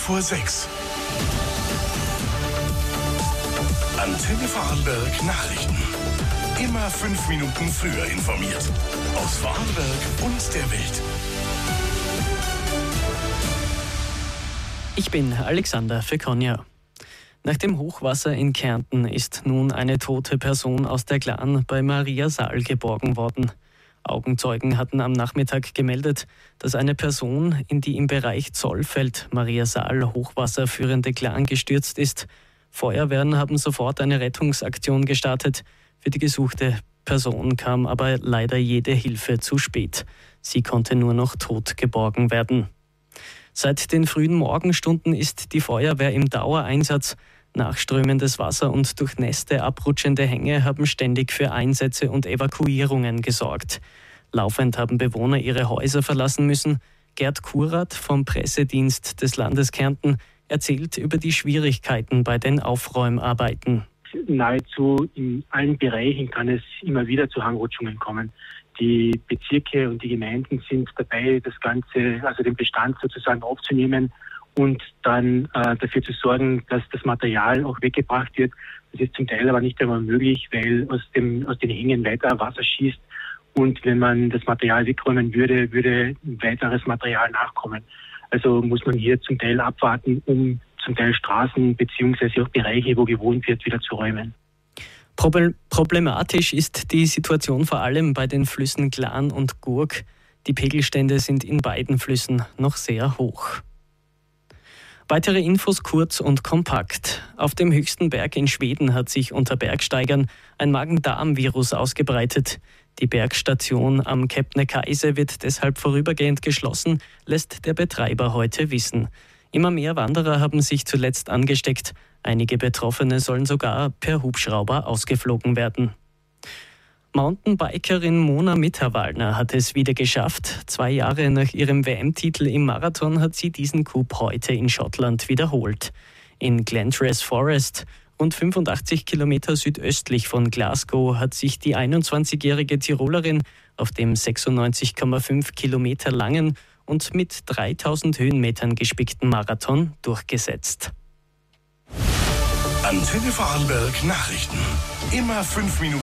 6:05. Antenne Vorarlberg Nachrichten. Immer 5 Minuten früher informiert. Aus Vorarlberg und der Welt. Ich bin Alexander Fekonja. Nach dem Hochwasser in Kärnten ist nun eine tote Person aus der Glan bei Mariasaal geborgen worden. Augenzeugen hatten am Nachmittag gemeldet, dass eine Person in die im Bereich Zollfeld-Mariasaal Hochwasser führende Glan gestürzt ist. Feuerwehren haben sofort eine Rettungsaktion gestartet. Für die gesuchte Person kam aber leider jede Hilfe zu spät. Sie konnte nur noch tot geborgen werden. Seit den frühen Morgenstunden ist die Feuerwehr im Dauereinsatz. Nachströmendes Wasser und durchnässte, abrutschende Hänge haben ständig für Einsätze und Evakuierungen gesorgt. Laufend haben Bewohner ihre Häuser verlassen müssen. Gerd Kurath vom Pressedienst des Landes Kärnten erzählt über die Schwierigkeiten bei den Aufräumarbeiten. Nahezu in allen Bereichen kann es immer wieder zu Hangrutschungen kommen. Die Bezirke und die Gemeinden sind dabei, das Ganze, also den Bestand sozusagen aufzunehmen und dann dafür zu sorgen, dass das Material auch weggebracht wird. Das ist zum Teil aber nicht einmal möglich, weil aus den Hängen weiter Wasser schießt. Und wenn man das Material wegräumen würde weiteres Material nachkommen. Also muss man hier zum Teil abwarten, um zum Teil Straßen bzw. auch Bereiche, wo gewohnt wird, wieder zu räumen. Problematisch ist die Situation vor allem bei den Flüssen Glan und Gurk. Die Pegelstände sind in beiden Flüssen noch sehr hoch. Weitere Infos kurz und kompakt. Auf dem höchsten Berg in Schweden hat sich unter Bergsteigern ein Magen-Darm-Virus ausgebreitet. Die Bergstation am Kebnekaise wird deshalb vorübergehend geschlossen, lässt der Betreiber heute wissen. Immer mehr Wanderer haben sich zuletzt angesteckt. Einige Betroffene sollen sogar per Hubschrauber ausgeflogen werden. Mountainbikerin Mona Mitterwallner hat es wieder geschafft. 2 Jahre nach ihrem WM-Titel im Marathon hat sie diesen Coup heute in Schottland wiederholt. In Glentress Forest, rund 85 Kilometer südöstlich von Glasgow, hat sich die 21-jährige Tirolerin auf dem 96,5 Kilometer langen und mit 3000 Höhenmetern gespickten Marathon durchgesetzt. Antenne Vorarlberg Nachrichten. Immer 5 Minuten.